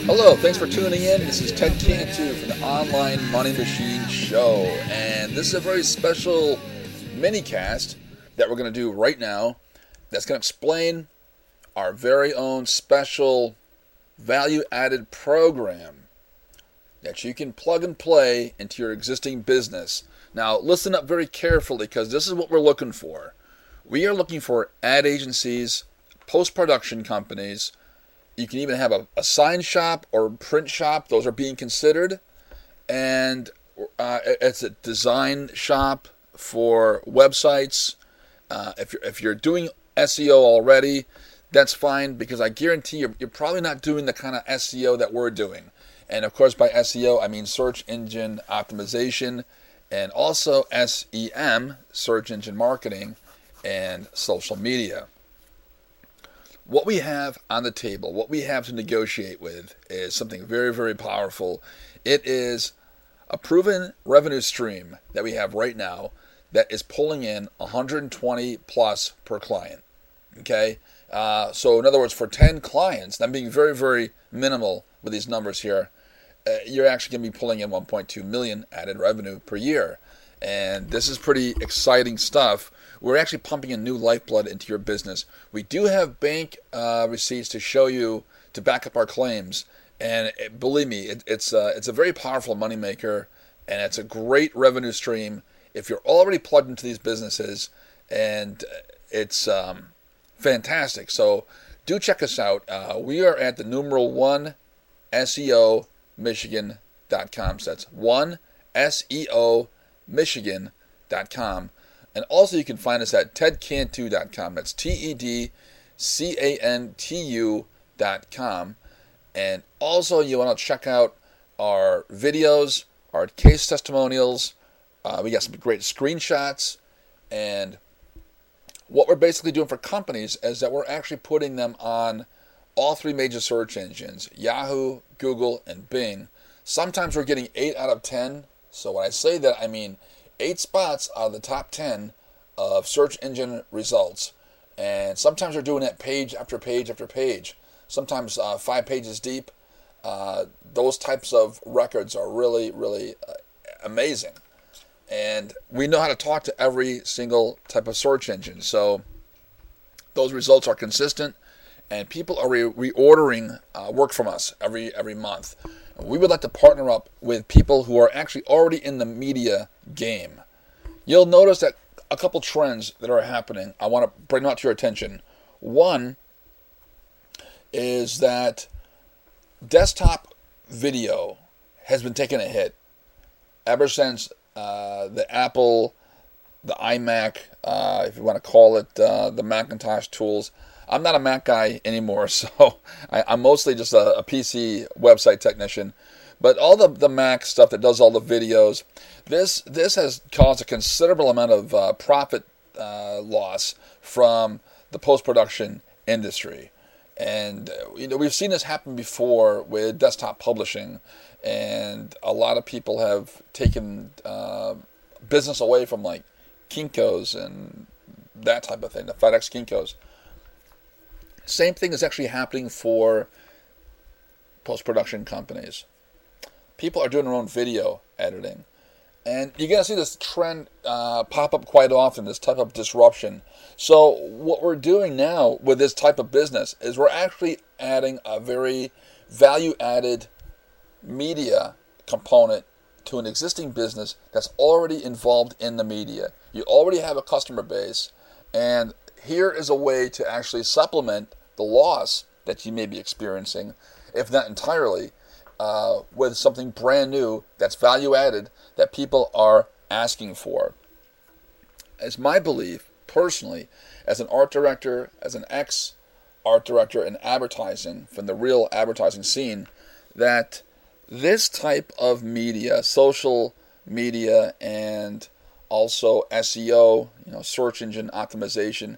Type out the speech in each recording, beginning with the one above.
Hello, thanks for tuning in. This is Ted Cantu from the Online Money Machine Show, and this is a very special mini-cast that we're going to do right now that's going to explain our very own special value-added program that you can plug and play into your existing business. Now, listen up very carefully because this is what we're looking for. We are looking for ad agencies, post-production companies. You can even have a sign shop or print shop. Those are being considered. And it's a design shop for websites. If you're doing SEO already, that's fine because I guarantee you're probably not doing the kind of SEO that we're doing. And of course, by SEO, I mean search engine optimization and also SEM, search engine marketing, and social media. What we have on the table, what we have to negotiate with is something very, very powerful. It is a proven revenue stream that we have right now that is pulling in 120 plus per client. Okay? So in other words, for 10 clients, and I'm being very, very minimal with these numbers here, you're actually going to be pulling in 1.2 million added revenue per year. And this is pretty exciting stuff. We're actually pumping in new lifeblood into your business. We do have bank receipts to show you to back up our claims. And believe me, it's a very powerful moneymaker, and it's a great revenue stream if you're already plugged into these businesses, and it's fantastic. So do check us out. We are at the numeral 1 SEO Michigan.com. So that's 1 SEO Michigan.com. And also you can find us at tedcantu.com. That's TEDCANTU.com. And also you want to check out our videos, our case testimonials. We got some great screenshots. And what we're basically doing for companies is that we're actually putting them on all three major search engines, Yahoo, Google, and Bing. Sometimes we're getting 8 out of 10. So when I say that, I mean 8 spots out of the top 10 of search engine results. And sometimes we're doing it page after page after page. Sometimes 5 pages deep. Those types of records are really, really amazing. And we know how to talk to every single type of search engine. So those results are consistent. And people are reordering work from us every month. We would like to partner up with people who are actually already in the media game. You'll notice that a couple trends that are happening, I want to bring out to your attention. One is that desktop video has been taking a hit ever since the Apple, the iMac, if you want to call it, the Macintosh tools. I'm not a Mac guy anymore, so I'm mostly just a PC website technician. But all the Mac stuff that does all the videos, this has caused a considerable amount of profit loss from the post-production industry. And we've seen this happen before with desktop publishing, and a lot of people have taken business away from like Kinko's and that type of thing, the FedEx Kinko's. Same thing is actually happening for post-production companies. People are doing their own video editing. And you're going to see this trend pop up quite often, this type of disruption. So what we're doing now with this type of business is we're actually adding a very value-added media component to an existing business that's already involved in the media. You already have a customer base, and here is a way to actually supplement the loss that you may be experiencing, if not entirely, with something brand new that's value added that people are asking for. It's my belief, personally, as an art director, as an ex-art director in advertising from the real advertising scene, that this type of media, social media, and also SEO, search engine optimization,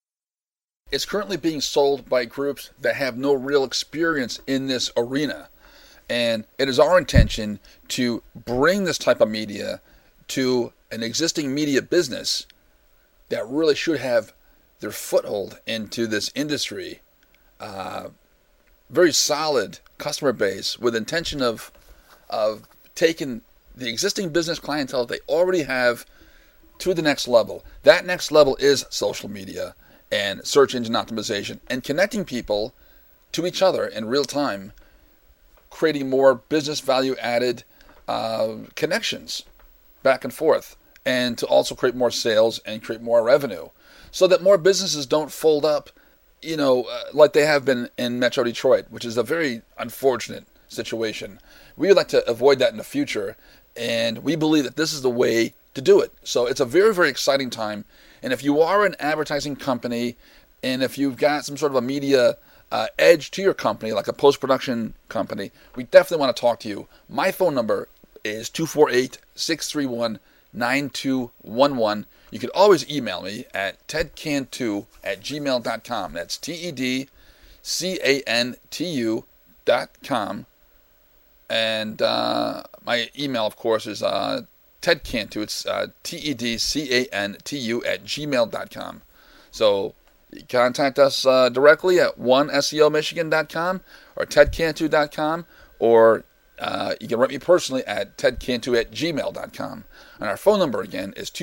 is currently being sold by groups that have no real experience in this arena. And it is our intention to bring this type of media to an existing media business that really should have their foothold into this industry very solid customer base with intention of taking the existing business clientele they already have to the next level. That next level is social media and search engine optimization and connecting people to each other in real time, creating more business value added connections back and forth, and to also create more sales and create more revenue so that more businesses don't fold up, like they have been in Metro Detroit, which is a very unfortunate situation. We would like to avoid that in the future, and we believe that this is the way to do it. So it's a very, very exciting time. And if you are an advertising company, and if you've got some sort of a media edge to your company, like a post-production company, we definitely want to talk to you. My phone number is 248-631-9211. You can always email me at tedcantu@gmail.com. That's TEDCANTU.com. And my email, of course, is tedcantu. It's TEDCANTU@gmail.com. So you contact us directly at 1SEOmichigan.com or tedcantu.com, or you can write me personally at tedcantu@gmail.com. And our phone number again is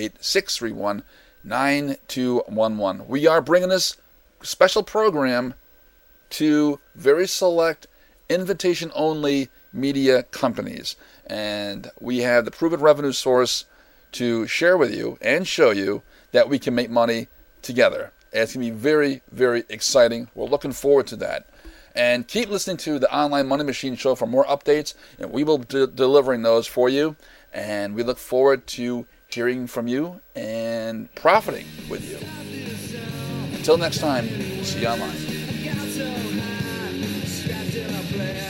248-631-9211. We are bringing this special program to very select invitation-only media companies. And we have the proven revenue source to share with you and show you that we can make money together. And it's going to be very, very exciting. We're looking forward to that. And keep listening to the Online Money Machine Show for more updates, and we will be delivering those for you. And we look forward to hearing from you and profiting with you. Until next time, see you online.